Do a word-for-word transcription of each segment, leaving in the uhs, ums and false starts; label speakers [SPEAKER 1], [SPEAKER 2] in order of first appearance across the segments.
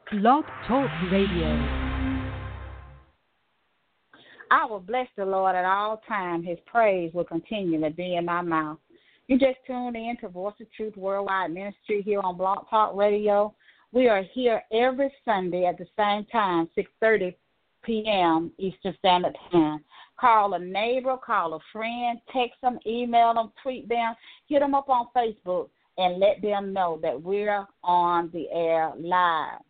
[SPEAKER 1] Blog Talk Radio.
[SPEAKER 2] I will bless the Lord at all times. His praise will continually be in my mouth. You just tuned in to Voice of Truth Worldwide Ministry here on Blog Talk Radio. We are here every Sunday at the same time, six thirty p.m. Eastern Standard Time. Call a neighbor, call a friend, text them, email them, tweet them, hit them up on Facebook, and let them know that we're on the air live.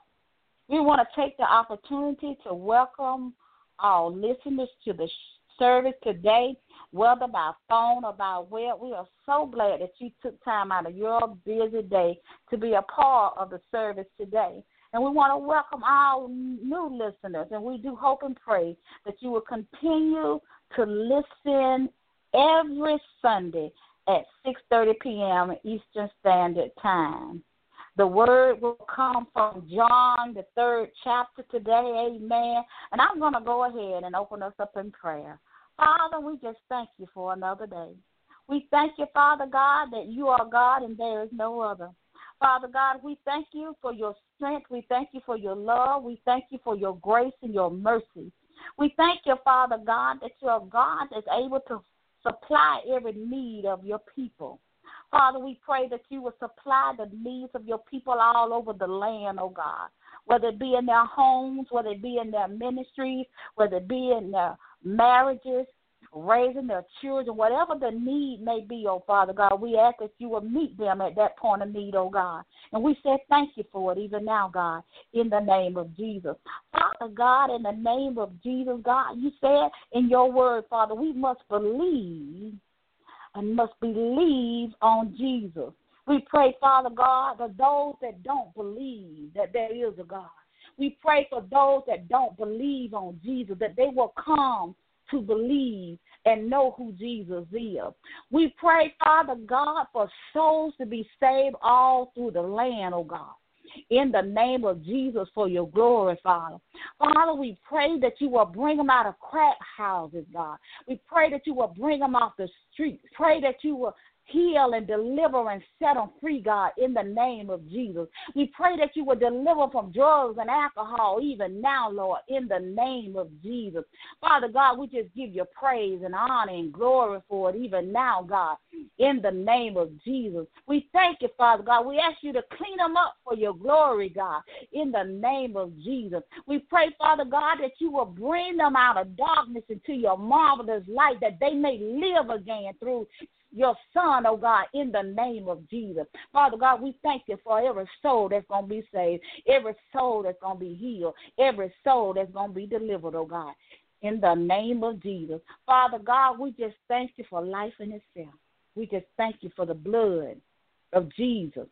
[SPEAKER 2] We want to take the opportunity to welcome our listeners to the service today, whether by phone or by web. We are so glad that you took time out of your busy day to be a part of the service today. And we want to welcome our new listeners, and we do hope and pray that you will continue to listen every Sunday at six thirty p.m. Eastern Standard Time. The word will come from John, the third chapter today, amen. And I'm going to go ahead and open us up in prayer. Father, we just thank you for another day. We thank you, Father God, that you are God and there is no other. Father God, we thank you for your strength. We thank you for your love. We thank you for your grace and your mercy. We thank you, Father God, that you are God that's able to supply every need of your people. Father, we pray that you will supply the needs of your people all over the land, oh God, whether it be in their homes, whether it be in their ministries, whether it be in their marriages, raising their children, whatever the need may be, oh Father God, we ask that you will meet them at that point of need, oh God. And we say thank you for it even now, God, in the name of Jesus. Father God, in the name of Jesus, God, you said in your word, Father, we must believe and must believe on Jesus. We pray, Father God, for those that don't believe that there is a God. We pray for those that don't believe on Jesus, that they will come to believe and know who Jesus is. We pray, Father God, for souls to be saved all through the land, oh God, in the name of Jesus for your glory, Father. Father, we pray that you will bring them out of crack houses, God. We pray that you will bring them off the streets. Pray that you will heal and deliver and set them free, God, in the name of Jesus. We pray that you will deliver from drugs and alcohol even now, Lord, in the name of Jesus. Father God, we just give you praise and honor and glory for it even now, God, in the name of Jesus. We thank you, Father God. We ask you to clean them up for your glory, God, in the name of Jesus. We pray, Father God, that you will bring them out of darkness into your marvelous light, that they may live again through your son, oh God, in the name of Jesus. Father God, we thank you for every soul that's going to be saved, every soul that's going to be healed, every soul that's going to be delivered, oh God, in the name of Jesus. Father God, we just thank you for life in itself. We just thank you for the blood of Jesus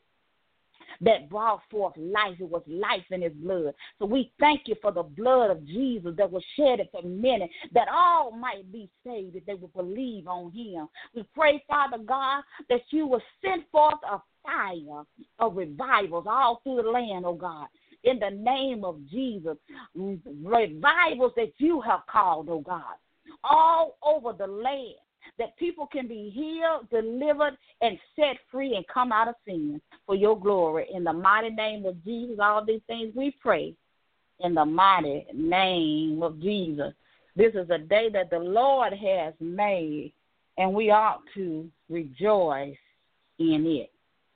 [SPEAKER 2] that brought forth life. It was life in his blood. So we thank you for the blood of Jesus that was shed for many, that all might be saved if they will believe on him. We pray, Father God, that you will send forth a fire of revivals all through the land, oh God, in the name of Jesus. Revivals that you have called, oh God, all over the land, that people can be healed, delivered, and set free and come out of sin for your glory. In the mighty name of Jesus, all these things we pray in the mighty name of Jesus. This is a day that the Lord has made, and we ought to rejoice in it.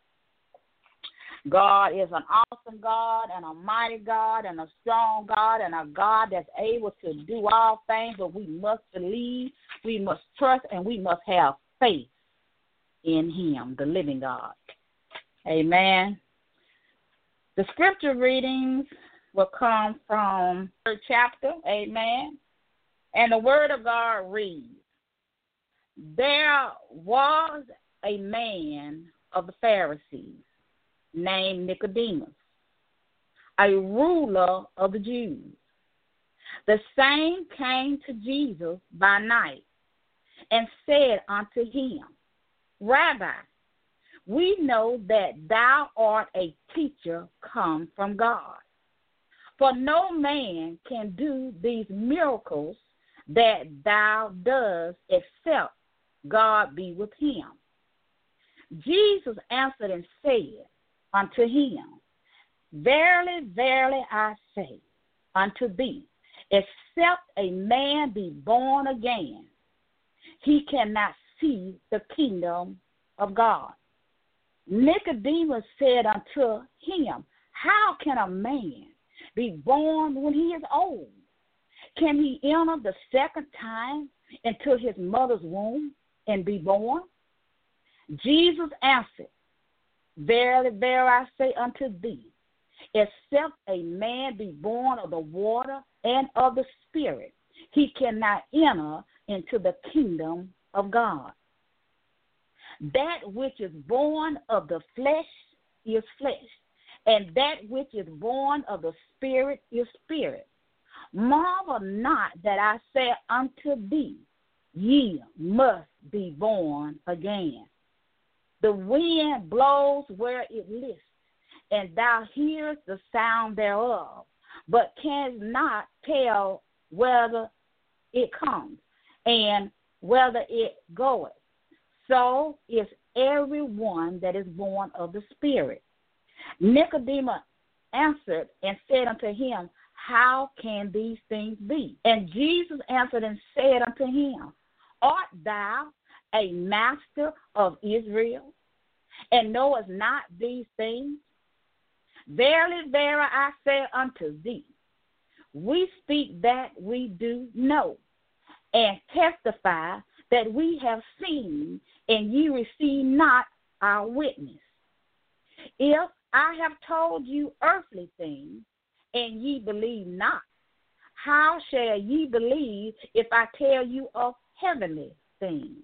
[SPEAKER 2] God is an awesome God and a mighty God and a strong God and a God that's able to do all things, but we must believe, we must trust, and we must have faith in him, the living God. Amen. The scripture readings will come from the third chapter, amen, and the word of God reads, there was a man of the Pharisees named Nicodemus, a ruler of the Jews. The same came to Jesus by night and said unto him, Rabbi, we know that thou art a teacher come from God. For no man can do these miracles that thou dost except God be with him. Jesus answered and said unto him, Verily, verily, I say unto thee, except a man be born again, he cannot see the kingdom of God. Nicodemus said unto him, how can a man be born when he is old? Can he enter the second time into his mother's womb and be born? Jesus answered, verily, verily, I say unto thee, except a man be born of the water and of the Spirit, he cannot enter into the kingdom of God. That which is born of the flesh is flesh, and that which is born of the Spirit is spirit. Marvel not that I say unto thee, ye must be born again. The wind blows where it lists, and thou hearest the sound thereof, but canst not tell whether it comes and whether it goeth. So is every one that is born of the Spirit. Nicodemus answered and said unto him, how can these things be? And Jesus answered and said unto him, art thou a master of Israel, and knowest not these things? Verily, verily, I say unto thee, we speak that we do know, and testify that we have seen, and ye receive not our witness. If I have told you earthly things, and ye believe not, how shall ye believe if I tell you of heavenly things?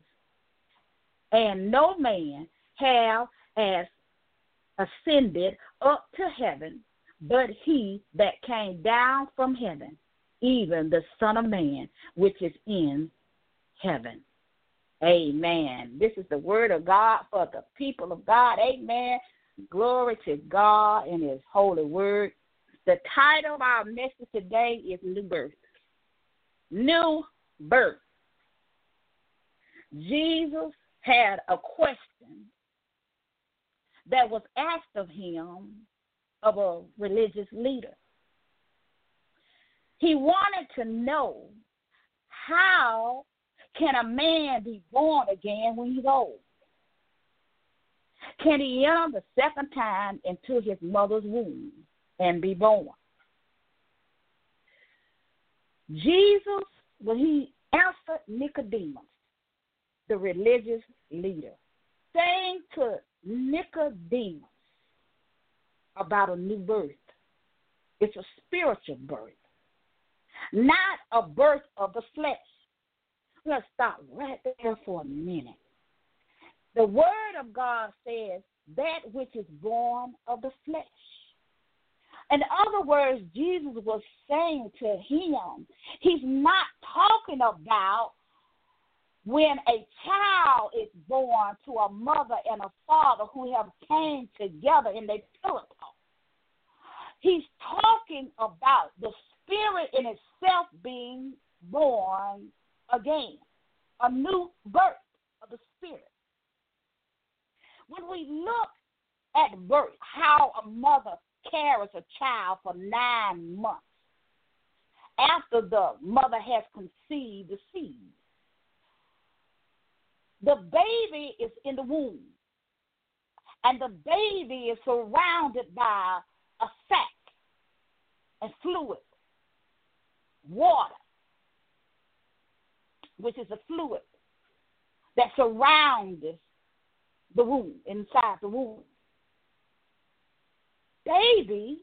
[SPEAKER 2] And no man have as ascended up to heaven, but he that came down from heaven, even the Son of Man, which is in heaven. Amen. This is the word of God for the people of God. Amen. Glory to God and his holy word. The title of our message today is New Birth. New Birth. Jesus had a question that was asked of him of a religious leader. He wanted to know, how can a man be born again when he's old? Can he enter the second time into his mother's womb and be born? Jesus, when he answered Nicodemus, the religious leader, saying to Nicodemus about a new birth. It's a spiritual birth, not a birth of the flesh. Let's stop right there for a minute. The word of God says that which is born of the flesh. In other words, Jesus was saying to him, he's not talking about when a child is born to a mother and a father who have came together in their pillow talk. He's talking about the spirit in itself being born again, a new birth of the spirit. When we look at birth, how a mother carries a child for nine months after the mother has conceived the seed, the baby is in the womb, and the baby is surrounded by a sac and fluid, water, which is a fluid that surrounds the womb, inside the womb. Baby,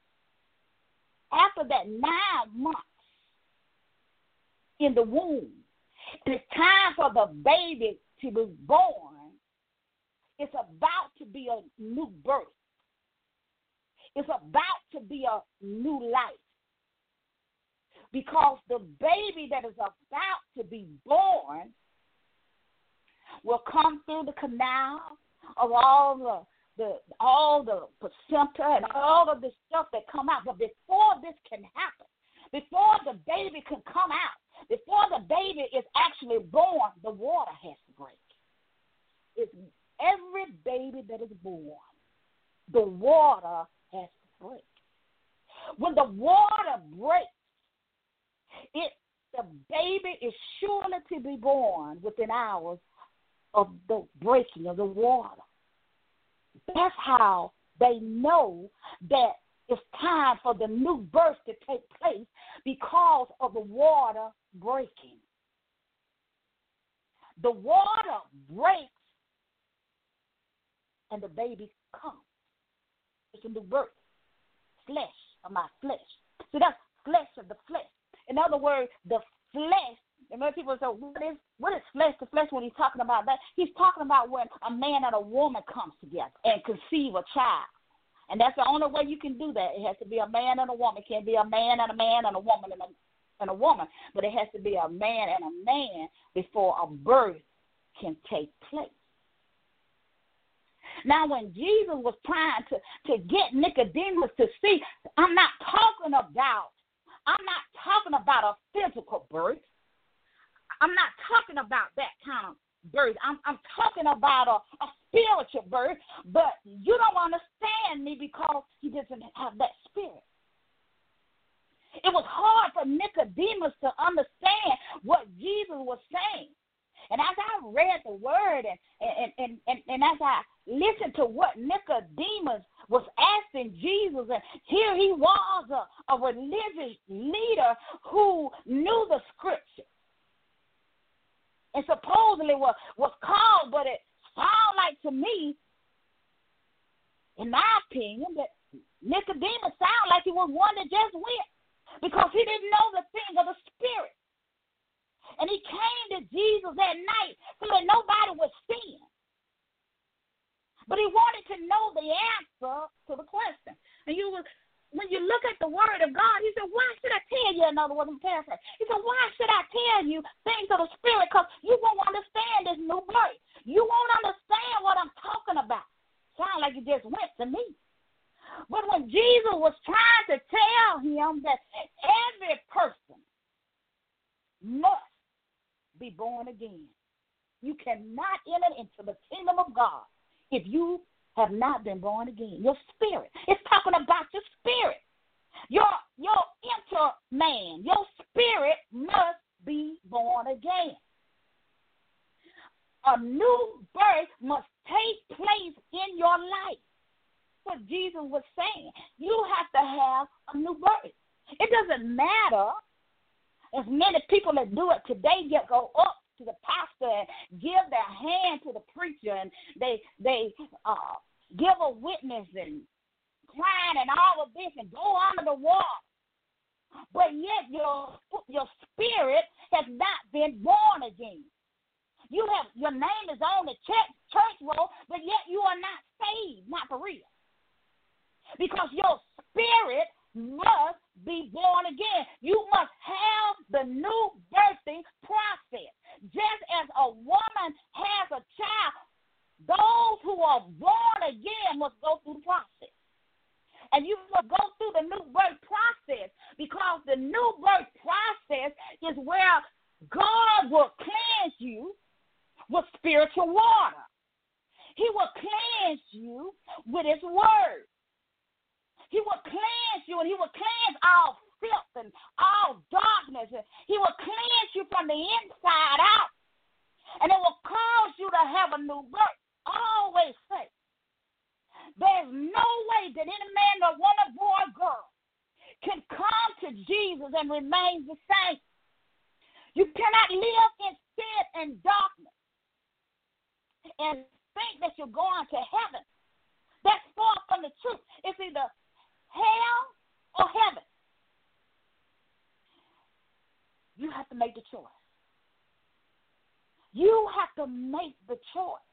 [SPEAKER 2] after that nine months in the womb, it's time for the baby to be born. It's about to be a new birth. It's about to be a new life. Because the baby that is about to be born will come through the canal of all the, the all the placenta and all of this stuff that come out. But before this can happen, before the baby can come out, before the baby is actually born, the water has to break. It's every baby that is born, the water has to break. When the water breaks, it the baby is surely to be born within hours of the breaking of the water. That's how they know that it's time for the new birth to take place because of the water breaking. The water breaks and the baby comes. It's a new birth. Flesh of my flesh. See, that's flesh of the flesh. In other words, the flesh, and many people say, what is, what is flesh to flesh when he's talking about that? He's talking about when a man and a woman comes together and conceive a child. And that's the only way you can do that. It has to be a man and a woman. It can't be a man and a man and a woman and a, and a woman. But it has to be a man and a man before a birth can take place. Now, when Jesus was trying to, to get Nicodemus to see, I'm not talking about, I'm not talking about a physical birth. I'm not talking about that kind of birth. I'm, I'm talking about a, a spiritual birth, but you don't understand me because he doesn't have that spirit. It was hard for Nicodemus to understand what Jesus was saying. And as I read the word and, and, and, and, and as I listened to what Nicodemus was asking Jesus, and here he was, a, a religious leader who knew the scripture and supposedly was, was called, but it sounded like to me, in my opinion, that Nicodemus sounded like he was one that just went because he didn't know the thing of the spirit. And he came to Jesus that night so that nobody would sin. But he wanted to know the answer to the question. And you was, when you look at the word of God, he said, why should I tell you, in other words, I'm paraphrasing. He said, why should I tell you things of the spirit? Because you won't understand this new birth. You won't understand what I'm talking about. Sound like you just went to me. But when Jesus was trying to tell him that every person must be born again. You cannot enter into the kingdom of God if you have not been born again. Your spirit. It's talking about your spirit. Your, your inner man, your spirit must be born again. A new birth must take place in your life. What Jesus was saying. You have to have a new birth. It doesn't matter. As many people that do it today get go up to the pastor and give their hand to the preacher, and they they uh, give a witness and crying and all of this and go under the wall. But yet your your spirit has not been born again. You have your name is on the church church roll, but yet you are not saved, not for real, because your spirit must be born again. You must have the new birthing process. Just as a woman has a child, those who are born again must go through the process. And you must go through the new birth process, because the new birth process is where God will cleanse you with spiritual water. He will cleanse you with his word. He will cleanse you, and he will cleanse all filth and all darkness. And he will cleanse you from the inside out. And it will cause you to have a new birth. Always say, there's no way that any man or woman, boy or girl can come to Jesus and remain the same. You cannot live in sin and darkness and think that you're going to heaven. That's far from the truth. It's either hell or heaven. You have to make the choice. You have to make the choice,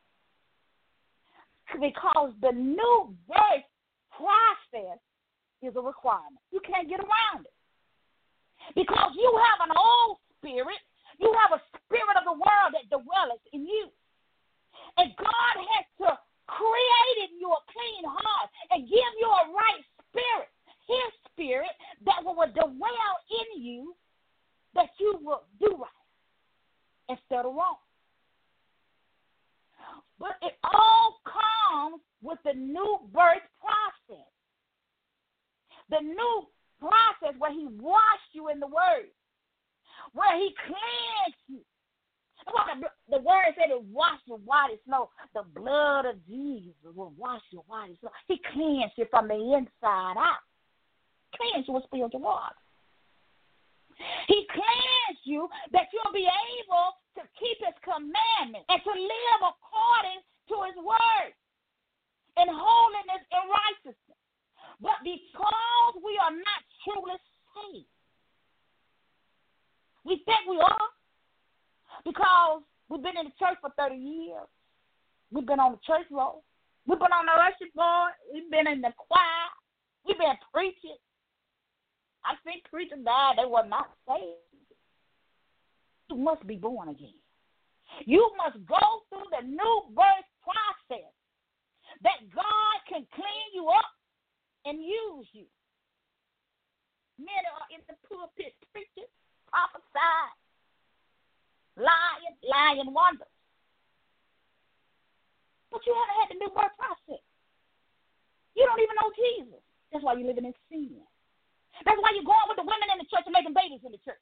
[SPEAKER 2] because the new birth process is a requirement. You can't get around it, because you have an old spirit. You have a spirit of the world that dwelleth in you, and God has to create in you a clean heart and give you a right spirit, his spirit, that will dwell in you, that you will do right instead of wrong. But it all comes with the new birth process. the new process where he washed you in the word, where he cleansed you. The, the word said it washed you white as snow. The blood of Jesus will wash you white as snow. He cleansed you from the inside out. Cleansed you with spiritual water. He cleansed you that you'll be able to keep his commandments and to live according to his word in holiness and righteousness. But because we are not truly saved, we think we are because we've been in the church for thirty years. We've been on the church roll. We've been on the usher board. We've been in the choir. We've been preaching. I think preachers died. They were not saved. You must be born again. You must go through the new birth process that God can clean you up and use you. Many are in the pulpit preaching, prophesying, lying, lying wonders. But you haven't had the new birth process. You don't even know Jesus. That's why you're living in sin. That's why you're going with the women in the church and making babies in the church.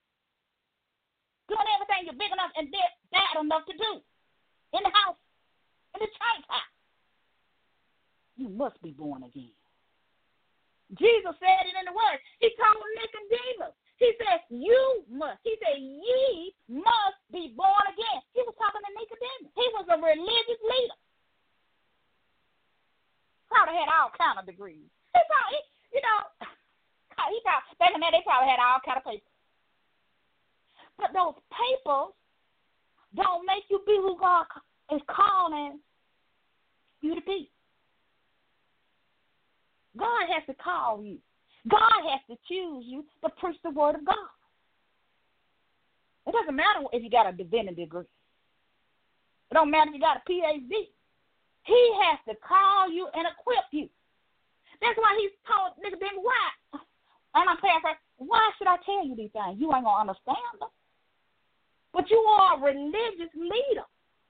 [SPEAKER 2] Doing everything you're big enough and bad enough to do. In the house. In the church house. You must be born again. Jesus said it in the word. He told Nicodemus. He said, you must. He said, ye must be born again. He was talking to Nicodemus. He was a religious leader. Probably had all kind of degrees. He probably, you know, he probably, back in there, they probably had all kind of papers. But those papers don't make you be who God is calling you to be. God has to call you. God has to choose you to preach the word of God. It doesn't matter if you got a divinity degree. It don't matter if you got a P H D. He has to call you and equip you. That's why he told Nicodemus, why? And I'm paraphrasing, why should I tell you these things? You ain't going to understand them. But you are a religious leader.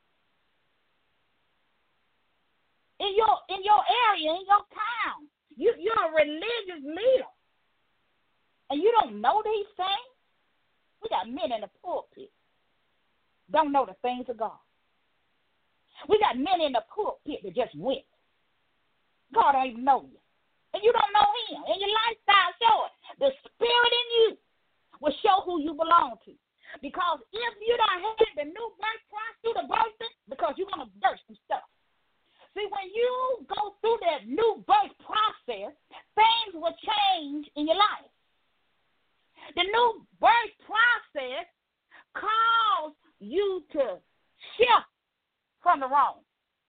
[SPEAKER 2] In your in your area, in your town. You, you're a religious leader. And you don't know these things? We got men in the pulpit don't know the things of God. We got men in the pulpit that just went. God don't even know you. And you don't know him. And your lifestyle show it. The spirit in you will show who you belong to. Because if you don't have the new birth process through the birthing, because you're going to burst some stuff. See, when you go through that new birth process, things will change in your life. The new birth process calls you to shift from the wrong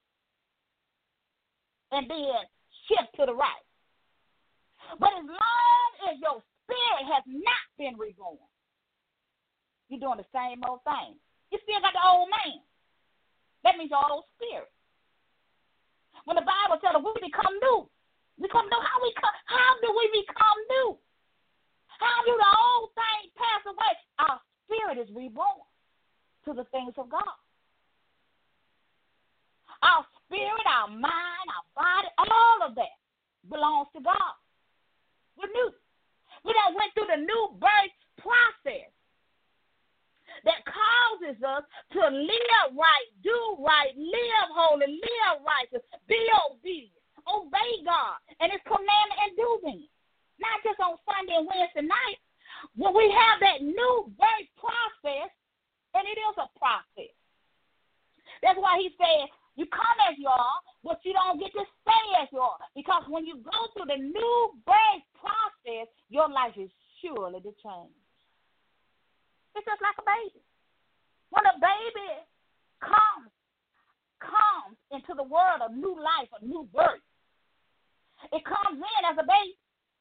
[SPEAKER 2] and then shift to the right. But as long as your spirit has not been reborn, you're doing the same old thing. You still got the old man. That means your old spirit. When the Bible tells us we become new, we become new. How we come? How do we become new? How do the old things pass away? Our spirit is reborn to the things of God. Our spirit, our mind, our body, all of that belongs to God. We're new. We done went through the new birth process that causes us to live right, do right, live holy, live righteous, be obedient, obey God and his commandment and do them. Not just on Sunday and Wednesday night. When we have that new birth process, and it is a process. That's why he said, you come as you are, but you don't get to stay as you are. Because when you go through the new birth process, your life is surely to change. It's just like a baby. When a baby comes, comes into the world of new life, a new birth, it comes in as a baby.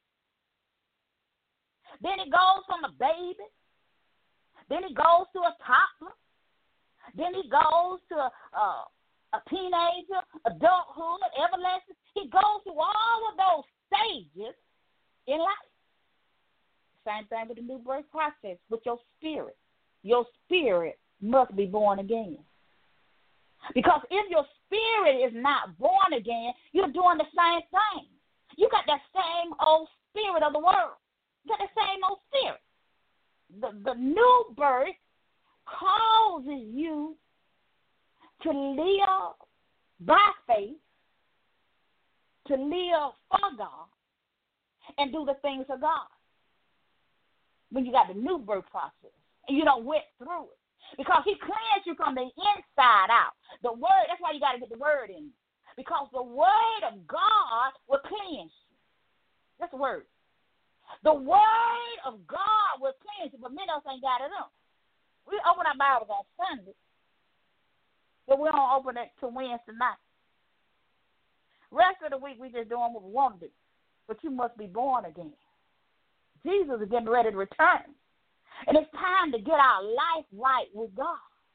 [SPEAKER 2] Then it goes from a baby. Then it goes to a toddler. Then it goes to a, a, a teenager, adulthood, everlasting. He goes through all of those stages in life. Same thing with the new birth process with your spirit. Your spirit must be born again. Because if your spirit is not born again, you're doing the same thing. You got that same old spirit of the world. You got the same old spirit. The, the new birth causes you to live by faith, to live for God, and do the things of God. When you got the new birth process, and you don't went through it. Because he cleansed you from the inside out. The word, that's why you got to get the word in. Because the word of God will cleanse you. That's the word. The word of God will cleanse you, but many of us ain't got it on. We open our Bibles on Sunday, but we don't open it till Wednesday night. Rest of the week, we just doing what we want to do. But you must be born again. Jesus is getting ready to return. And it's time to get our life right with God.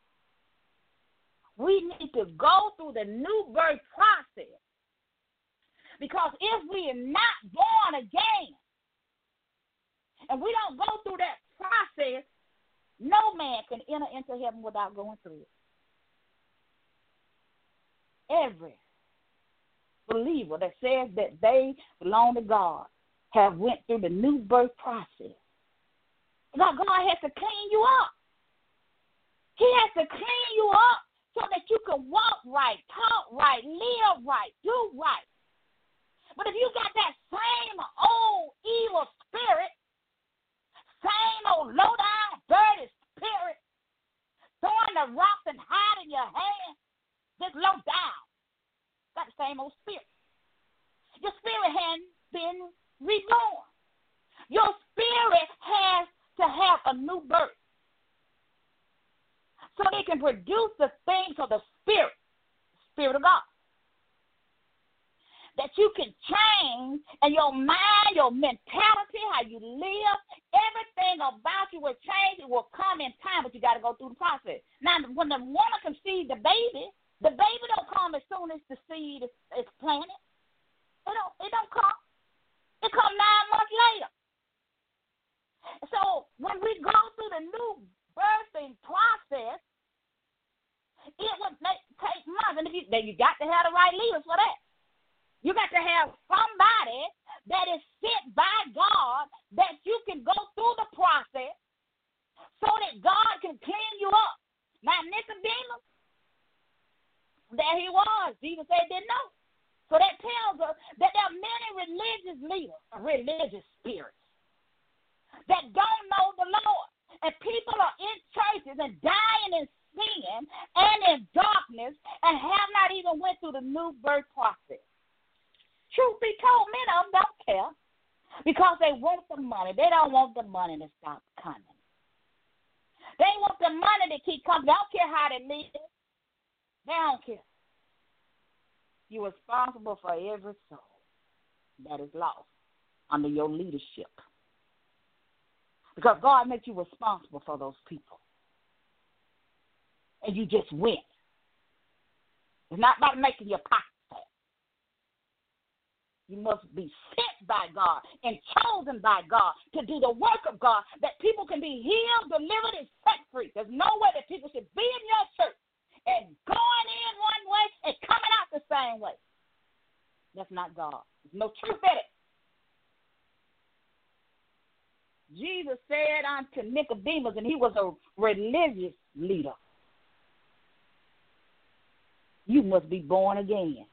[SPEAKER 2] We need to go through the new birth process. Because if we are not born again, and we don't go through that process, no man can enter into heaven without going through it. Every believer that says that they belong to God have went through the new birth process. God, God has to clean you up. He has to clean you up so that you can walk right, talk right, live right, do right. But if you got that same old evil spirit, same old low-down, dirty spirit, throwing the rocks and hiding your hand, just low down, got the same old spirit. Your spirit hasn't been reborn. Your spirit has to have a new birth so they can produce the things of the spirit, the spirit of God. That you can change, and your mind, your mentality, how you live, everything about you will change. It will come in time, but you got to go through the process. Now, when the woman conceives the baby, the baby don't come as soon as the seed is, is planted. It don't, it don't come. It come nine months later. So when we go through the new birthing process, it would make, take months. And if you, then you got to have the right leaders for that. You got to have somebody that is sent by God that you can go through the process so that God can clean you up. Now, Nicodemus, there he was. Jesus said didn't know. So that tells us that there are many religious leaders, religious spirits, that don't know the Lord. And people are in churches and dying in sin and in darkness and have not even went through the new birth process. Truth be told, many of them don't care because they want the money. They don't want the money to stop coming. They want the money to keep coming. They don't care how they live. They don't care. You're responsible for every soul that is lost under your leadership. Because God makes you responsible for those people. And you just win. It's not about making your pocket fat. You must be sent by God and chosen by God to do the work of God, that people can be healed, delivered, and set free. There's no way that people should be in your church and going in one way and coming out the same way. That's not God. There's no truth in it. Jesus said unto Nicodemus, and he was a religious leader, you must be born again.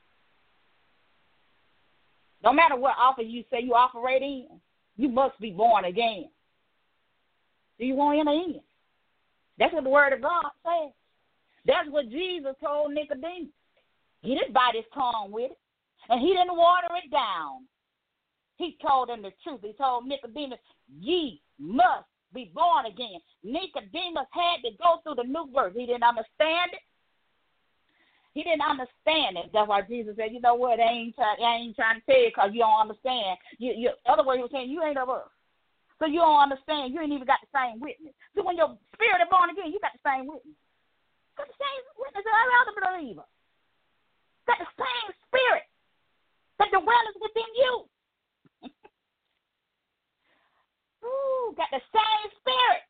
[SPEAKER 2] No matter what office you say you operate in, you must be born again. Do you want to enter in? That's what the word of God says. That's what Jesus told Nicodemus. He didn't bite his tongue with it, and he didn't water it down. He told him the truth. He told Nicodemus, ye must be born again. Nicodemus had to go through the new birth. He didn't understand it. He didn't understand it. That's why Jesus said, you know what, I ain't, try, I ain't trying to tell you because you don't understand. You, you, other words, he was saying, you ain't of us. So you don't understand. You ain't even got the same witness. So when your spirit is born again, you got the same witness. Got the same witness of every other believer. Got the same spirit that dwells within you. Ooh, got the same spirit.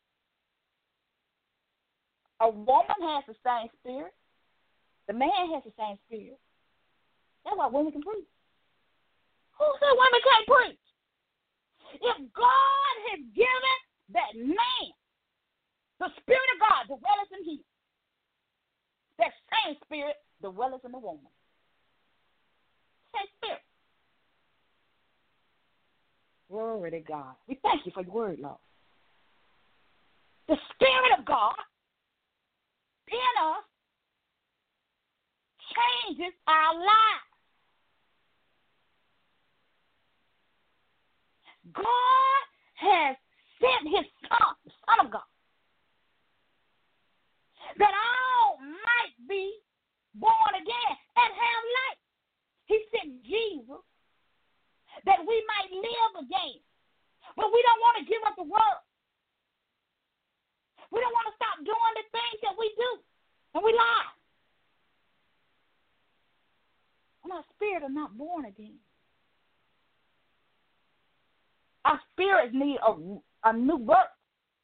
[SPEAKER 2] A woman has the same spirit. The man has the same spirit. That's why women can preach. Who said women can't preach? If God has given that man the Spirit of God dwelleth in him, that same Spirit dwelleth in the woman. Same Spirit. Glory to God. We thank you for your word, Lord. The Spirit of God in us changes our lives. God has sent his Son, the Son of God, that all might be born again and have life. He sent Jesus that we might live again. But we don't want to give up the world. We don't want to stop doing the things that we do. And we lie. And our spirit are not born again. Our spirits need a, a new birth.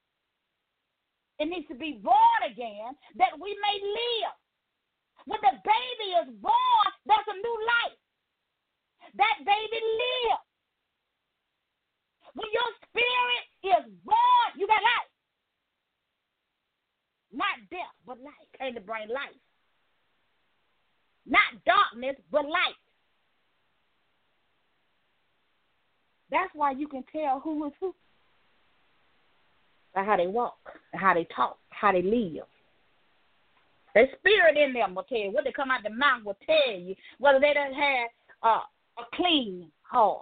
[SPEAKER 2] It needs to be born again that we may live. When the baby is born, that's a new life. That baby lives. When your spirit is born, you got life. Not death, but life. Came to bring life. Not darkness, but light. That's why you can tell who is who. By how they walk, how they talk, how they live. The spirit in them will tell you. What they come out the mouth will tell you whether they done had uh, a clean heart,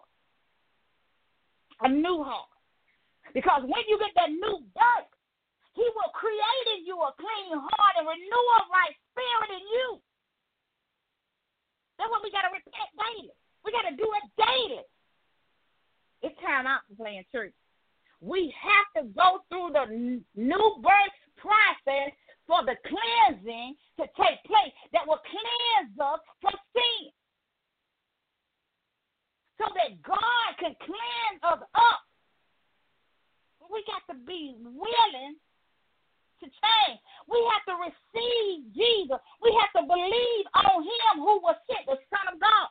[SPEAKER 2] a new heart. Because when you get that new birth, he will create in you a clean heart and renew a right spirit in you. That's what we got to repent daily. We got to do it daily. It's time out for playing church. We have to go through the new birth process for the cleansing to take place that will cleanse us from sin. So that God can cleanse us up. But we got to be willing to change. We have to receive Jesus. We have to believe on him who was sent, the Son of God.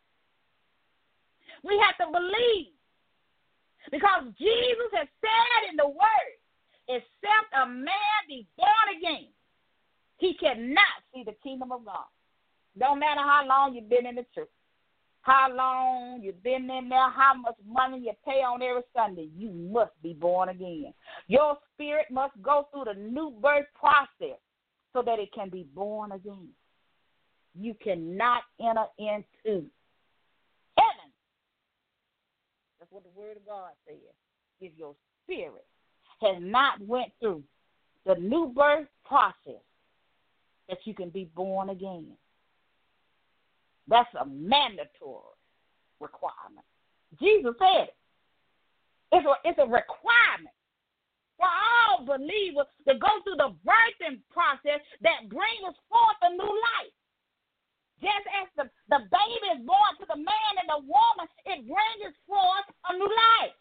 [SPEAKER 2] We have to believe. Because Jesus has said in the word, except a man be born again, he cannot see the kingdom of God. Don't matter how long you've been in the church, how long you've been in there, how much money you pay on every Sunday, you must be born again. Your spirit must go through the new birth process so that it can be born again. You cannot enter into heaven. That's what the word of God says. If your spirit has not went through the new birth process, that you can be born again. That's a mandatory requirement. Jesus said it. It's a, it's a requirement for all believers to go through the birthing process that brings us forth a new life. Just as the, the baby is born to the man and the woman, it brings forth a new life.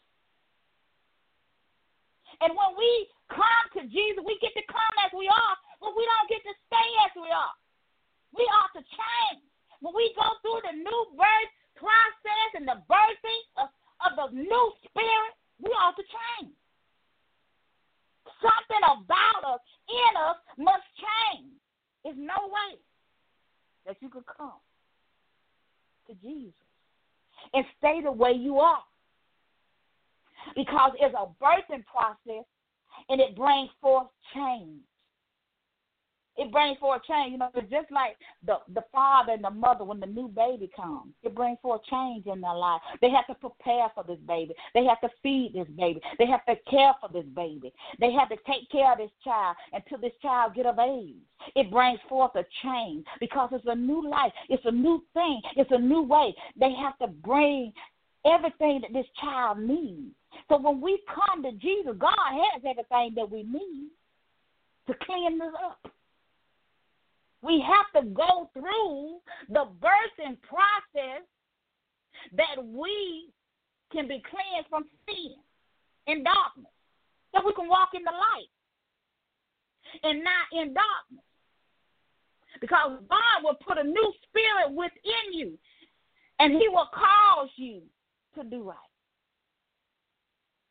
[SPEAKER 2] And when we come to Jesus, we get to come as we are, but we don't get to stay as we are. We ought to change. When we go through the new birth process and the birthing of, of the new spirit, we ought to change. Something about us, in us, must change. There's no way that you could come to Jesus and stay the way you are. Because it's a birthing process and it brings forth change. It brings forth change. You know, it's just like the, the father and the mother when the new baby comes. It brings forth change in their life. They have to prepare for this baby. They have to feed this baby. They have to care for this baby. They have to take care of this child until this child get of age. It brings forth a change because it's a new life. It's a new thing. It's a new way. They have to bring everything that this child needs. So when we come to Jesus, God has everything that we need to clean us up. We have to go through the birthing process that we can be cleansed from sin and darkness, so we can walk in the light and not in darkness. Because God will put a new spirit within you, and he will cause you to do right.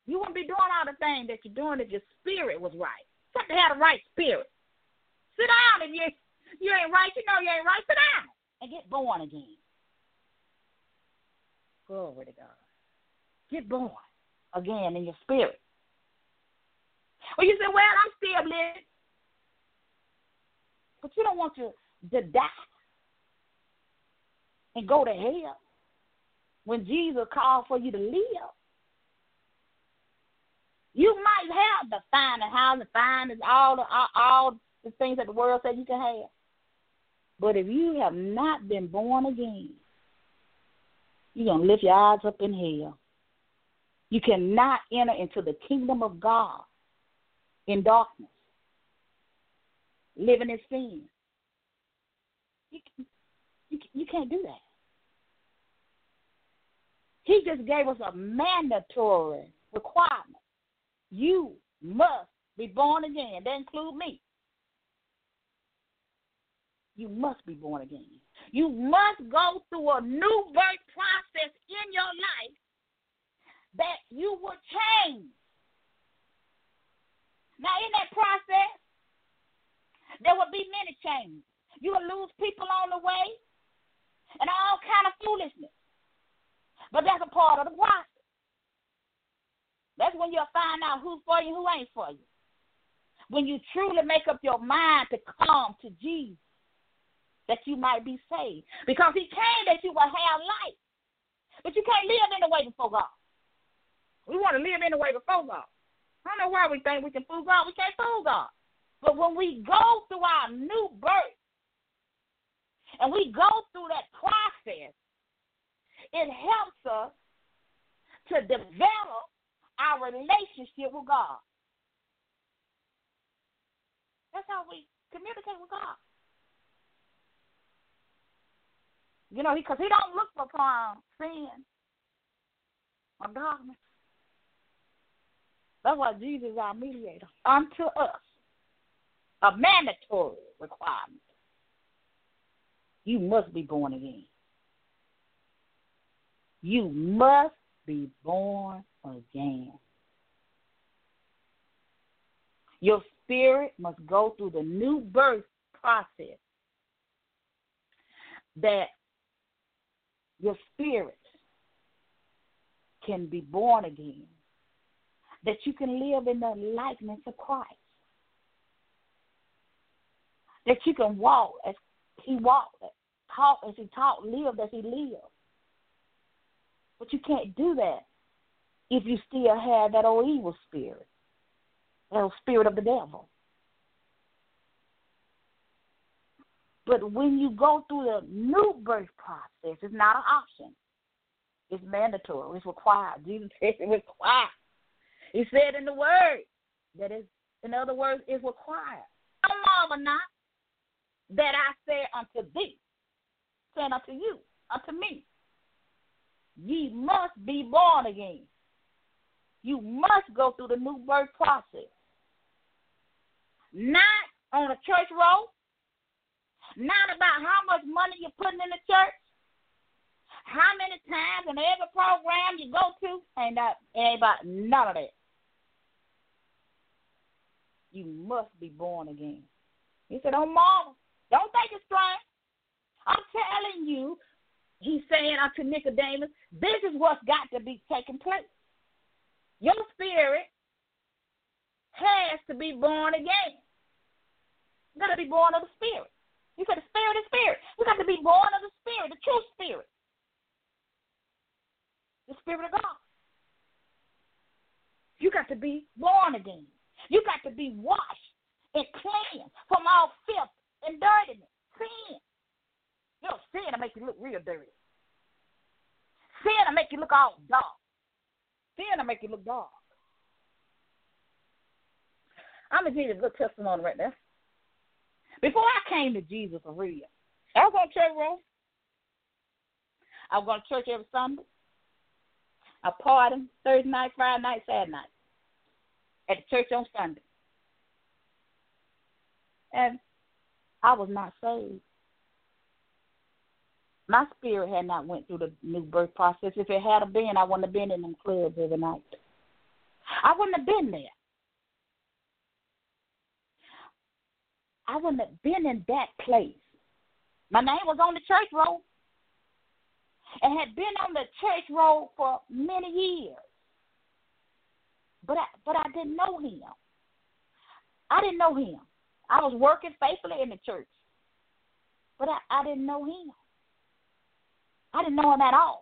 [SPEAKER 2] You wouldn't be doing all the things that you're doing if your spirit was right. You have to have the right spirit. Sit down if you, you ain't right. You know you ain't right. Sit down and get born again. Glory to God. Get born again in your spirit. Well, you say, well, I'm still living. But you don't want to, to die and go to hell when Jesus called for you to live. You might have the finest house, the finest, all the, all, all the things that the world says you can have. But if you have not been born again, you're going to lift your eyes up in hell. You cannot enter into the kingdom of God in darkness, living in sin. You, you, you can't do that. He just gave us a mandatory requirement. You must be born again. That includes me. You must be born again. You must go through a new birth process in your life that you will change. Now, in that process, there will be many changes. You will lose people on the way and all kind of foolishness. But that's a part of the process. That's when you'll find out who's for you and who ain't for you. When you truly make up your mind to come to Jesus, that you might be saved. Because he came that you will have life. But you can't live any way before God. We want to live any way before God. I don't know why we think we can fool God. We can't fool God. But when we go through our new birth, and we go through that process, it helps us to develop our relationship with God. That's how we communicate with God. You know, because he, he don't look upon sin or darkness. That's why Jesus is our mediator unto us. A mandatory requirement. You must be born again. You must be born again. Your spirit must go through the new birth process that your spirit can be born again, that you can live in the likeness of Christ, that you can walk as he walked, talk as he talked, live as he lived. But you can't do that if you still have that old evil spirit, that old spirit of the devil. But when you go through the new birth process, it's not an option. It's mandatory. It's required. Jesus said it's required. He said in the word that is, in other words, it's required. No marvel not that I say unto thee, saying unto you, unto me, ye must be born again. You must go through the new birth process. Not on a church roll, not about how much money you're putting in the church, how many times in every program you go to, ain't that, ain't about none of that. You must be born again. He said, don't marvel. Don't think it's strange. I'm telling you, he's saying unto Nicodemus, this is what's got to be taking place. Your spirit has to be born again. You got to be born of the Spirit. You said the Spirit is Spirit. You got to be born of the Spirit, the true Spirit. The Spirit of God. You got to be born again. You got to be washed and cleansed from all filth and dirtiness, sin. You know, sin will make you look real dirty. Sin will make you look all dark. Sin will make you look dark. I'm going to give you a good testimony right there. Before I came to Jesus for real, I was on church roll. I was going to church every Sunday. I partied Thursday night, Friday night, Saturday night at the church on Sunday. And I was not saved. My spirit had not went through the new birth process. If it had been, I wouldn't have been in them clubs every night. I wouldn't have been there. I wouldn't have been in that place. My name was on the church roll and had been on the church roll for many years. But I, but I didn't know him. I didn't know him. I was working faithfully in the church, but I, I didn't know him. I didn't know him at all.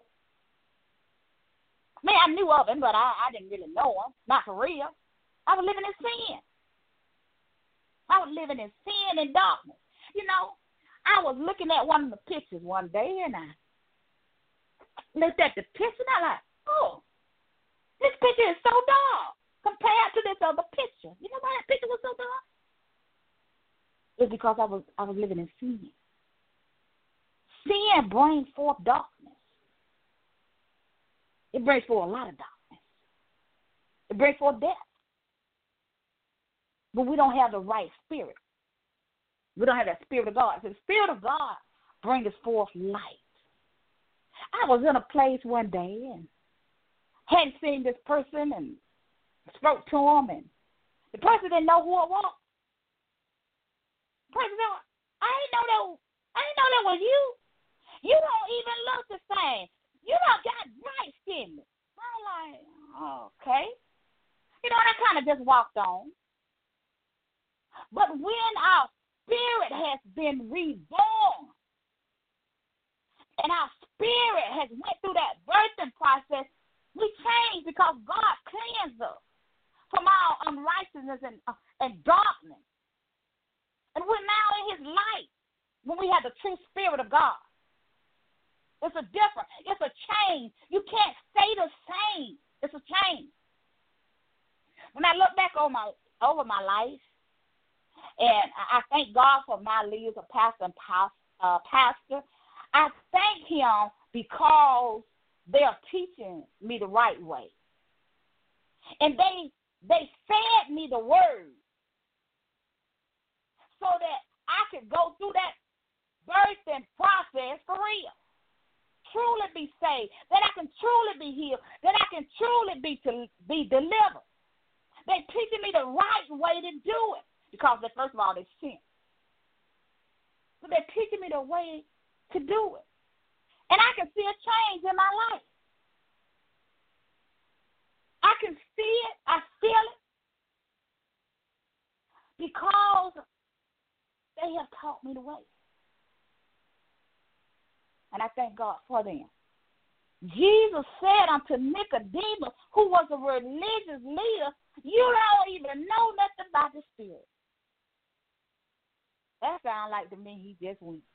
[SPEAKER 2] I mean, I knew of him, but I, I didn't really know him, not for real. I was living in sin. I was living in sin and darkness. You know, I was looking at one of the pictures one day, and I looked at the picture, and I like, oh, this picture is so dark compared to this other picture. You know why that picture was so dark? It's because I was I was living in sin. Sin brings forth darkness. It brings forth a lot of darkness. It brings forth death. But we don't have the right spirit. We don't have that spirit of God. So the spirit of God brings forth light. I was in a place one day and hadn't seen this person and spoke to him, and the person didn't know who I was. The person said, I didn't know that. I didn't know that was you. You don't even look the same. You don't got bright skin. I'm like, okay. You know, and I kind of just walked on. But when our spirit has been reborn, and our spirit has went through that birthing process, we change because God cleansed us from our unrighteousness and, uh, and darkness. And we're now in his light when we have the true spirit of God. It's a different, it's a change. You can't stay the same. It's a change. When I look back over my, over my life, and I thank God for my leaders, a pastor and past, uh, pastor, I thank him because they are teaching me the right way. And they they fed me the word so that I could go through that birthing process for real. Truly be saved, that I can truly be healed, that I can truly be to be delivered. They're teaching me the right way to do it because, they, first of all, they sin. So they're teaching me the way to do it. And I can see a change in my life. I can see it. I feel it. Because they have taught me the way. And I thank God for them. Jesus said unto Nicodemus, who was a religious leader, you don't even know nothing about the Spirit. That sounds like to me he just went.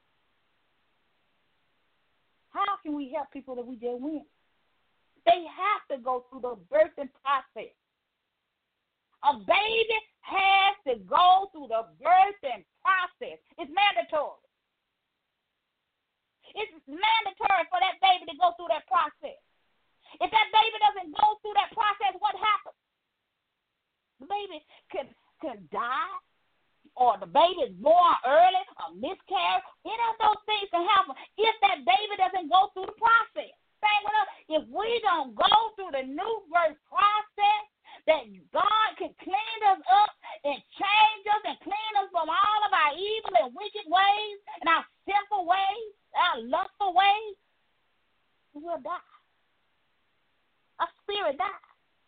[SPEAKER 2] How can we help people that we just went? They have to go through the birthing process. A baby has to go through the birthing process. It's mandatory. It's mandatory for that baby to go through that process. If that baby doesn't go through that process, what happens? The baby can, can die, or the baby is born early, or miscarriage. Any of those things can happen if that baby doesn't go through the process. Same with us. If we don't go through the new birth process, that God can clean us up and change us and clean us from all of our evil and wicked ways and our sinful ways, our lustful ways, we'll die. Our spirit dies.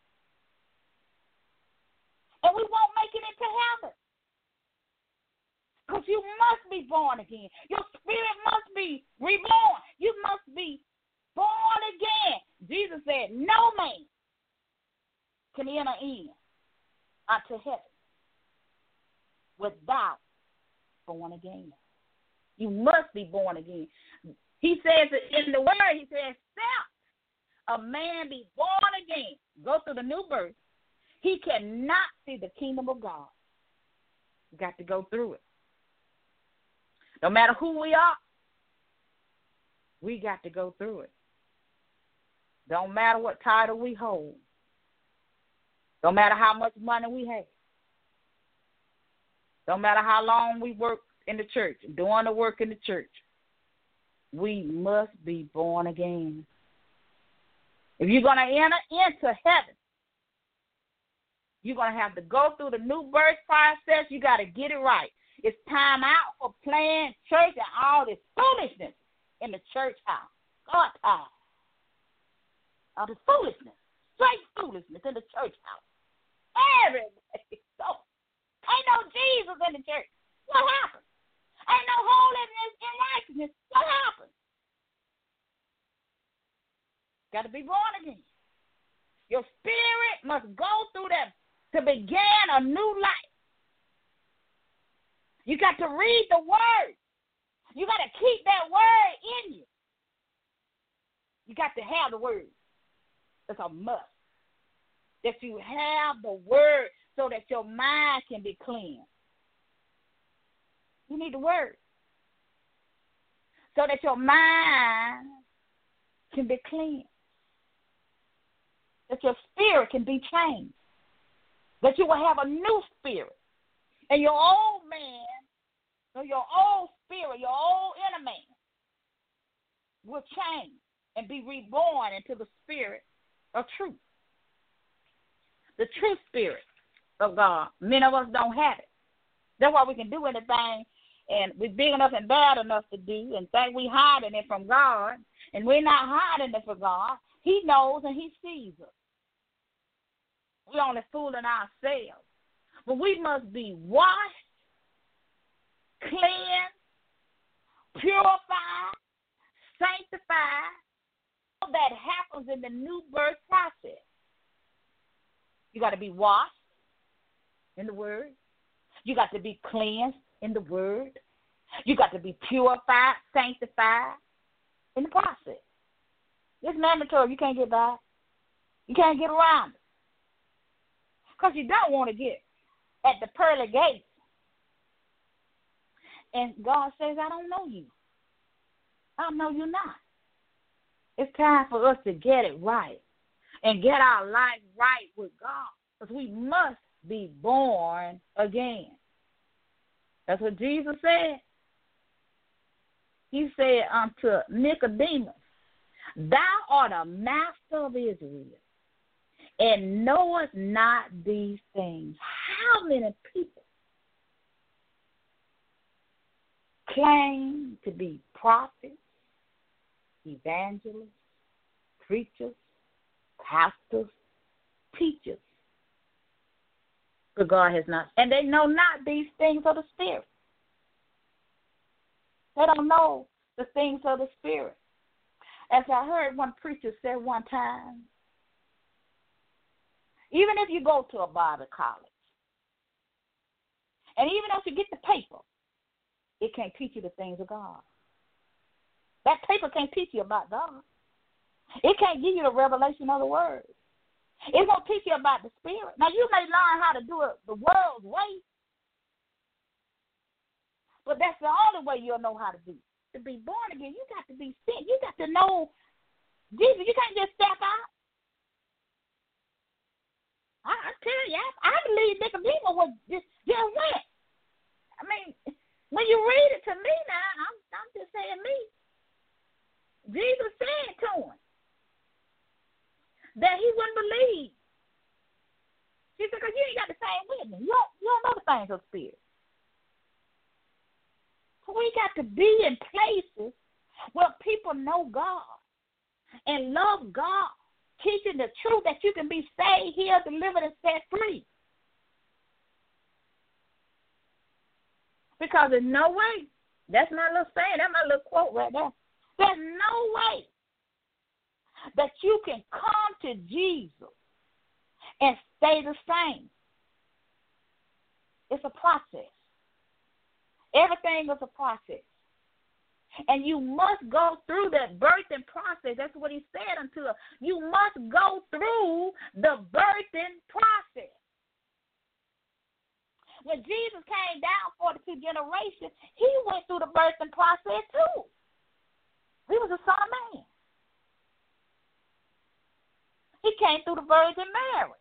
[SPEAKER 2] And we won't make it into heaven. Because you must be born again. Your spirit must be reborn. You must be born again. Jesus said, no man can enter in unto heaven without born again. You must be born again. He says in the word, he says, except a man be born again, go through the new birth, he cannot see the kingdom of God. You got to go through it. No matter who we are, we got to go through it. Don't matter what title we hold. Don't matter how much money we have. Don't matter how long we work in the church, doing the work in the church. We must be born again. If you're going to enter into heaven, You're going to have to go through the new birth process. You got to get it right. It's time out for playing church and all this foolishness in the church house. God time. All this foolishness. Straight foolishness in the church house. Everybody. So, ain't no Jesus in the church. What happened? Ain't no holiness and righteousness. What happened? Got to be born again. Your spirit must go through that to begin a new life. You got to read the word. You got to keep that word in you. You got to have the word. That's a must. That you have the word so that your mind can be cleansed. You need the word. So that your mind can be cleansed. That your spirit can be changed. That you will have a new spirit. And your old man, or your old spirit, your old inner man will change and be reborn into the spirit of truth. The true spirit of God. Many of us don't have it. That's why we can do anything, and we're big enough and bad enough to do, and think we're hiding it from God, and we're not hiding it from God. He knows and he sees us. We're only fooling ourselves. But we must be washed, cleansed, purified, sanctified. All that happens in the new birth process. You got to be washed in the word. You got to be cleansed in the word. You got to be purified, sanctified in the process. It's mandatory. You can't get by. You can't get around it. Because you don't want to get at the pearly gates. And God says, I don't know you. I know you not. It's time for us to get it right and get our life right with God. Because we must be born again. That's what Jesus said. He said unto Nicodemus, thou art a master of Israel, and knowest not these things. How many people claim to be prophets, evangelists, preachers, pastors, teachers, but God has not, and they know not these things of the Spirit. They don't know the things of the Spirit. As I heard one preacher say one time, even if you go to a Bible college, and even if you get the paper, it can't teach you the things of God. That paper can't teach you about God. It can't give you the revelation of the Word. It's going to teach you about the Spirit. Now, you may learn how to do it the world's way, but that's the only way you'll know how to do it. To be born again, you got to be sent. You got to know Jesus. You can't just step out. I, I tell you, I, I believe Nicodemus was just, just went. I mean, when you read it to me now, I'm, I'm just saying me. Jesus said to him that he wouldn't believe. He said, because you ain't got the same witness. You don't, you don't know the things of the Spirit. So we got to be in places where people know God and love God, teaching the truth that you can be saved, healed, delivered, and set free. Because there's no way. That's my little saying. That's my little quote right there. There's no way that you can come to Jesus and stay the same. It's a process. Everything is a process. And you must go through that birthing process. That's what he said unto us. You must go through the birthing process. When Jesus came down forty-two generations, he went through the birthing process too. He was a son of man. He came through the Virgin Mary.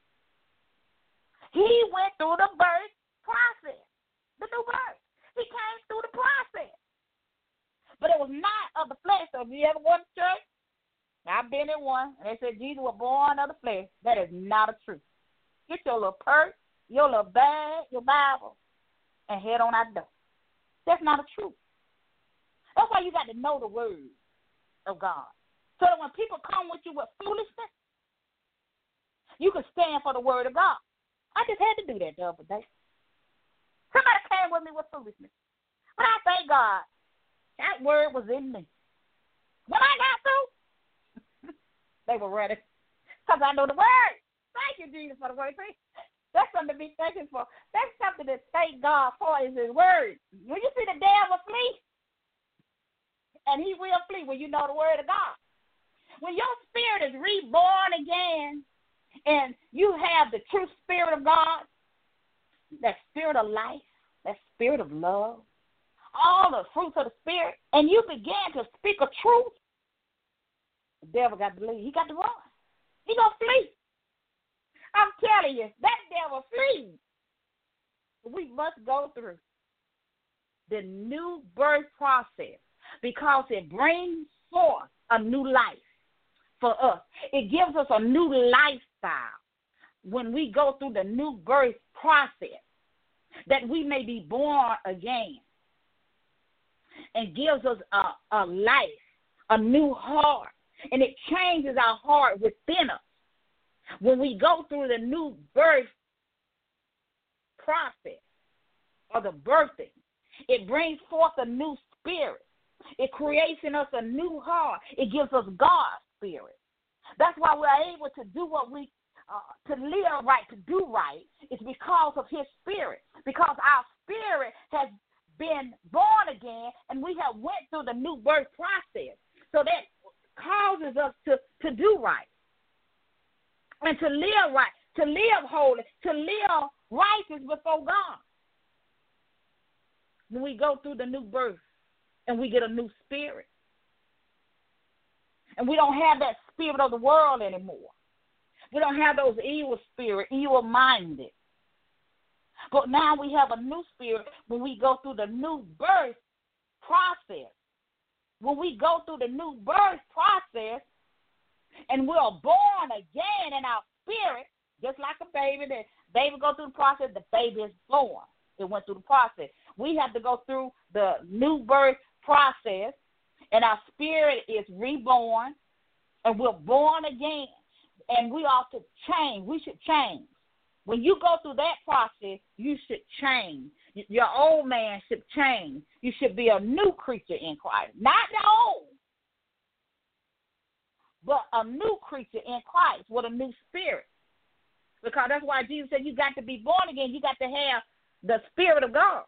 [SPEAKER 2] He went through the birth process, the new birth. He came through the process. But it was not of the flesh. So if you ever go to church, I've been in one, and they said Jesus was born of the flesh. That is not a truth. get your little purse, your little bag, your Bible, and head on out the door. That's not the truth. That's why you got to know the word of God. So that when people come with you with foolishness, you can stand for the word of God. I just had to do that the other day. Somebody came with me with foolishness. But I thank God that word was in me. When I got through, they were ready. Because I know the word. Thank you, Jesus, for the word. See, that's something to be thankful for. That's something to thank God for is his word. When you see the devil flee, and he will flee when you know the word of God. When your spirit is reborn again, and you have the true spirit of God, that spirit of life, that spirit of love, all the fruits of the spirit, and you begin to speak a truth, the devil got to leave. He got to run. He going to flee. I'm telling you, that devil flees. We must go through the new birth process because it brings forth a new life for us. It gives us a new lifestyle when we go through the new birth process, that we may be born again, and gives us a, a life, a new heart, and it changes our heart within us. When we go through the new birth process or the birthing, it brings forth a new spirit. It creates in us a new heart. It gives us God's spirit. That's why we're able to do what we, uh, to live right, to do right. It's because of his spirit. Because our spirit has been born again, and we have went through the new birth process. So that causes us to, to do right and to live right, to live holy, to live righteous before God. When we go through the new birth and we get a new spirit, and we don't have that spirit of the world anymore. We don't have those evil spirits, evil-minded. But now we have a new spirit when we go through the new birth process. When we go through the new birth process and we are born again in our spirit, just like a baby, the baby go through the process, the baby is born. It went through the process. We have to go through the new birth process, and our spirit is reborn, and we're born again, and we ought to change. We should change. When you go through that process, you should change. Your old man should change. You should be a new creature in Christ. Not the old, but a new creature in Christ with a new spirit. Because that's why Jesus said you got to be born again. You got to have the Spirit of God.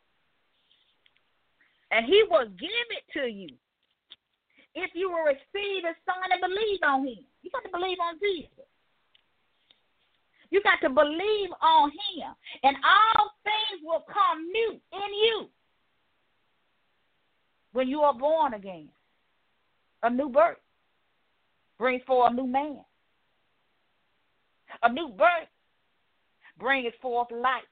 [SPEAKER 2] And he will give it to you if you will receive the Son and believe on him. You got to believe on Jesus. You got to believe on him, and all things will come new in you when you are born again. A new birth brings forth a new man. A new birth brings forth life.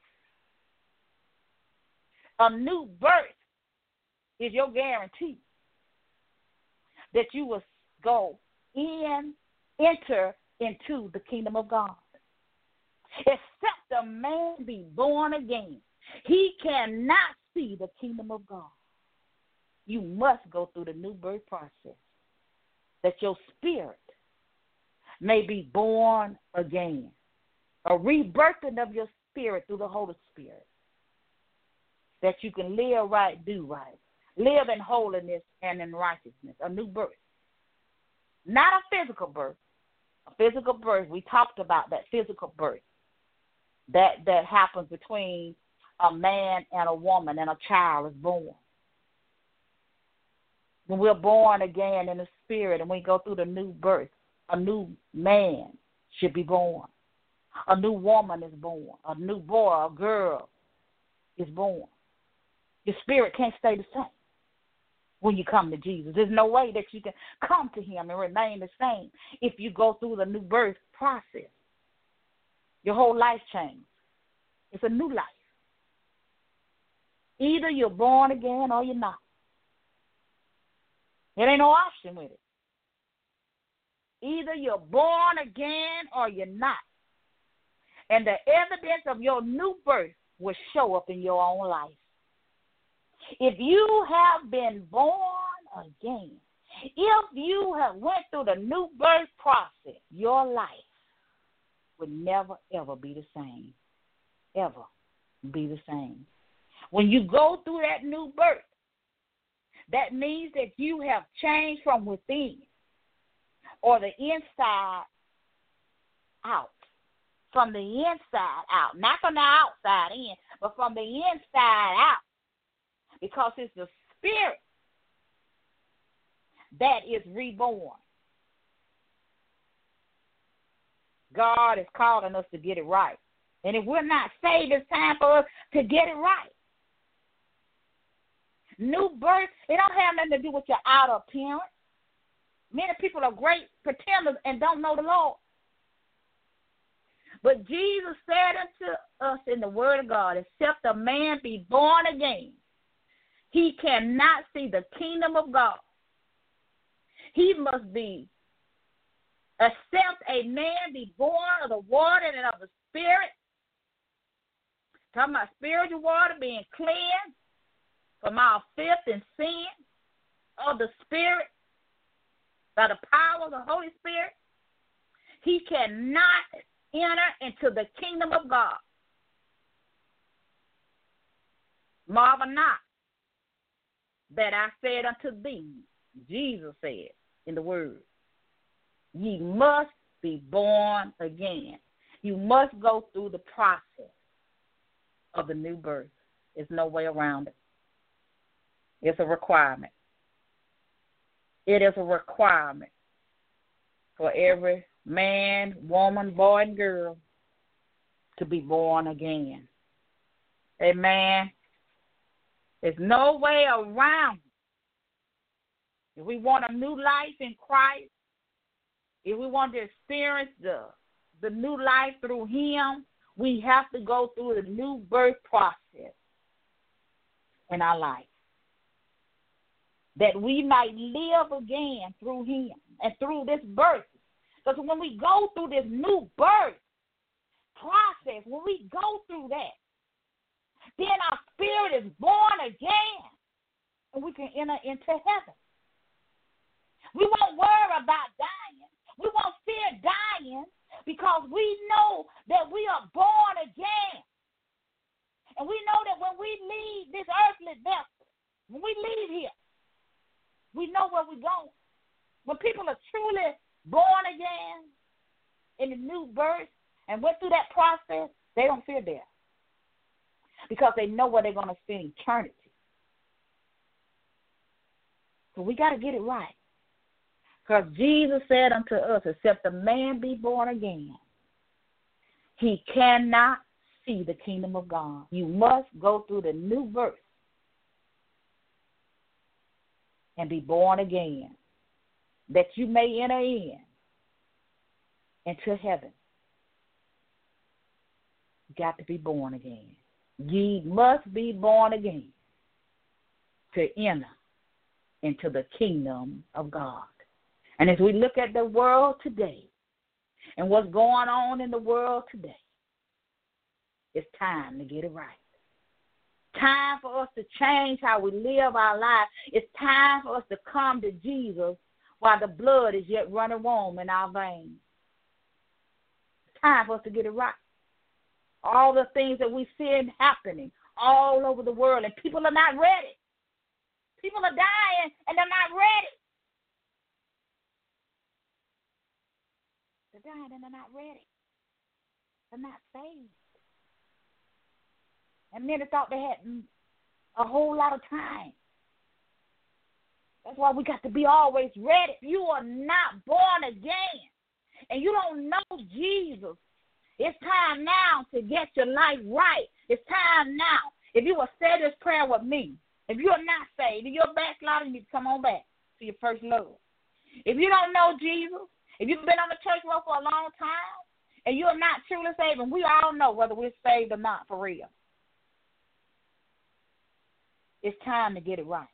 [SPEAKER 2] A new birth is your guarantee that you will go in, enter into the kingdom of God. Except a man be born again, he cannot see the kingdom of God. You must go through the new birth process, that your spirit may be born again. A rebirthing of your spirit through the Holy Spirit, that you can live right, do right, live in holiness and in righteousness. A new birth. Not a physical birth. A physical birth, we talked about that physical birth. That that happens between a man and a woman, and a child is born. When we're born again in the spirit and we go through the new birth, a new man should be born. A new woman is born. A new boy or girl is born. Your spirit can't stay the same when you come to Jesus. There's no way that you can come to him and remain the same if you go through the new birth process. Your whole life changed. It's a new life. Either you're born again or you're not. There ain't no option with it. Either you're born again or you're not. And the evidence of your new birth will show up in your own life. If you have been born again, if you have went through the new birth process, your life would never, ever be the same. Ever be the same. When you go through that new birth, that means that you have changed from within or the inside out. From the inside out. Not from the outside in, but from the inside out. Because it's the spirit that is reborn. God is calling us to get it right. And if we're not saved, it's time for us to get it right. New birth, it don't have nothing to do with your outer appearance. Many people are great pretenders and don't know the Lord. But Jesus said unto us in the Word of God, except a man be born again, he cannot see the kingdom of God. He must be, except a man be born of the water and of the Spirit. Talking about spiritual water being cleansed from our filth and sin of the Spirit by the power of the Holy Spirit. He cannot enter into the kingdom of God. Marvel not that I said unto thee, Jesus said in the Word, ye must be born again. You must go through the process of the new birth. There's no way around it. It's a requirement. It is a requirement for every man, woman, boy, and girl to be born again. Amen. There's no way around it. If we want a new life in Christ, if we want to experience the, the new life through Him, we have to go through the new birth process in our life, that we might live again through Him and through this birth. Because when we go through this new birth process, when we go through that, then our spirit is born again, and we can enter into heaven. We won't worry about dying. We won't fear dying because we know that we are born again. And we know that when we leave this earthly vessel, when we leave here, we know where we're going. When people are truly born again in the new birth and went through that process, they don't fear death because they know where they're going to spend eternity. So we got to get it right. Because Jesus said unto us, except a man be born again, he cannot see the kingdom of God. You must go through the new birth and be born again, that you may enter in into heaven. You got to be born again. Ye must be born again to enter into the kingdom of God. And as we look at the world today and what's going on in the world today, it's time to get it right. Time for us to change how we live our lives. It's time for us to come to Jesus while the blood is yet running warm in our veins. It's time for us to get it right. All the things that we see happening all over the world, and people are not ready. People are dying, and they're not ready. They're dying, and they're not ready. They're not saved. And many thought they had a whole lot of time. That's why we got to be always ready. If you are not born again and you don't know Jesus, it's time now to get your life right. It's time now. If you will say this prayer with me, if you're not saved, if you're backsliding, you need to come on back to your first love. If you don't know Jesus, if you've been on the church road for a long time and you're not truly saved, and we all know whether we're saved or not for real, it's time to get it right.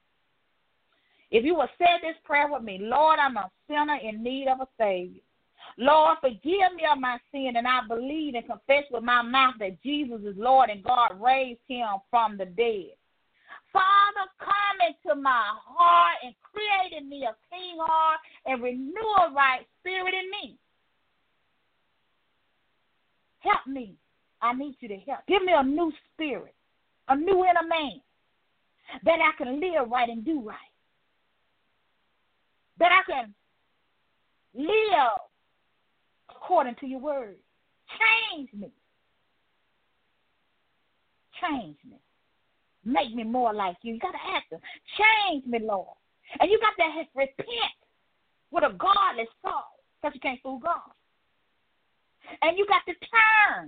[SPEAKER 2] If you will say this prayer with me, Lord, I'm a sinner in need of a Savior. Lord, forgive me of my sin, and I believe and confess with my mouth that Jesus is Lord and God raised him from the dead. Father, come into my heart and create in me a clean heart and renew a right spirit in me. Help me. I need you to help. Give me a new spirit, a new inner man, that I can live right and do right, that I can live according to your word. Change me. Change me. Make me more like you. You got to ask him. Change me, Lord. And you got to repent with a godless soul, because you can't fool God. And you got to turn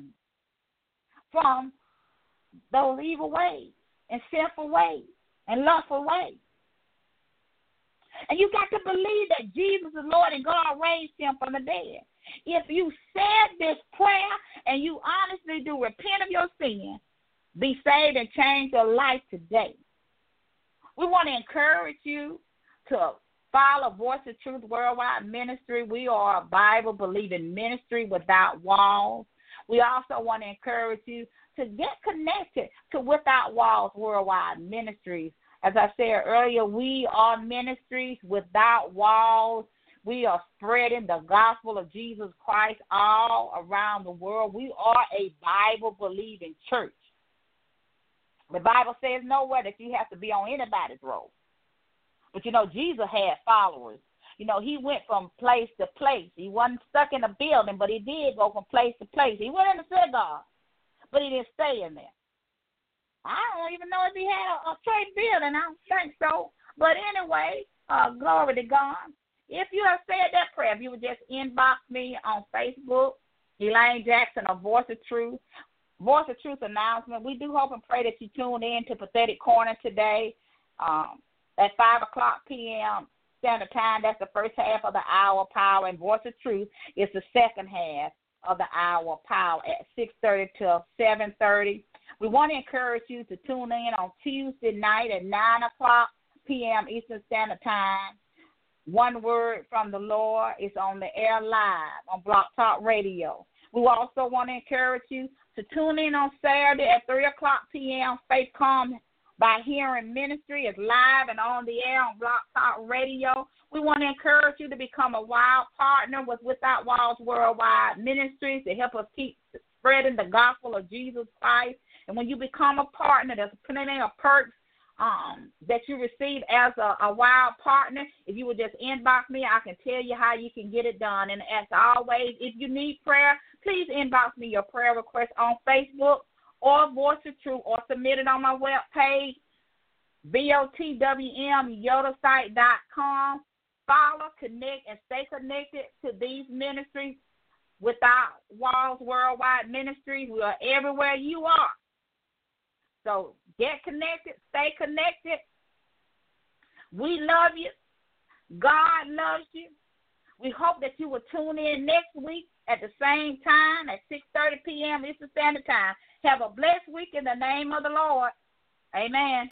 [SPEAKER 2] from those evil ways and sinful ways and lustful ways. And you got to believe that Jesus is Lord and God raised him from the dead. If you said this prayer and you honestly do repent of your sin, be saved and change your life today. We want to encourage you to follow Voice of Truth Worldwide Ministry. We are a Bible-believing ministry without walls. We also want to encourage you to get connected to Without Walls Worldwide Ministries. As I said earlier, we are ministries without walls. We are spreading the gospel of Jesus Christ all around the world. We are a Bible-believing church. The Bible says nowhere that you have to be on anybody's road. But, you know, Jesus had followers. You know, he went from place to place. He wasn't stuck in a building, but he did go from place to place. He went in the synagogue, but he didn't stay in there. I don't even know if he had a, a church building. I don't think so. But anyway, uh, glory to God. If you have said that prayer, if you would just inbox me on Facebook, Elaine Jackson, or Voice of Truth, Voice of Truth announcement. We do hope and pray that you tune in to Pathetic Corner today um, at five o'clock p.m. Standard Time. That's the first half of the hour of power, and Voice of Truth is the second half of the hour of power at six thirty to seven thirty. We want to encourage you to tune in on Tuesday night at nine o'clock p.m. Eastern Standard Time. One Word from the Lord is on the air live on Block Talk Radio. We also want to encourage you to tune in on Saturday at three o'clock p.m. Faith Come by Hearing Ministry is live and on the air on Block Talk Radio. We want to encourage you to become a wild partner with Without Walls Worldwide Ministries to help us keep spreading the gospel of Jesus Christ. And when you become a partner, there's plenty of perks um, that you receive as a, a wild partner. If you would just inbox me, I can tell you how you can get it done. And as always, if you need prayer, please inbox me your prayer request on Facebook or Voice of Truth, or submit it on my webpage, V O T W M yoda site dot com. Follow, connect, and stay connected to these ministries. Without Walls Worldwide Ministries, we are everywhere you are. So get connected, stay connected. We love you. God loves you. We hope that you will tune in next week at the same time at six thirty p.m. Eastern Standard Time. Have a blessed week in the name of the Lord. Amen.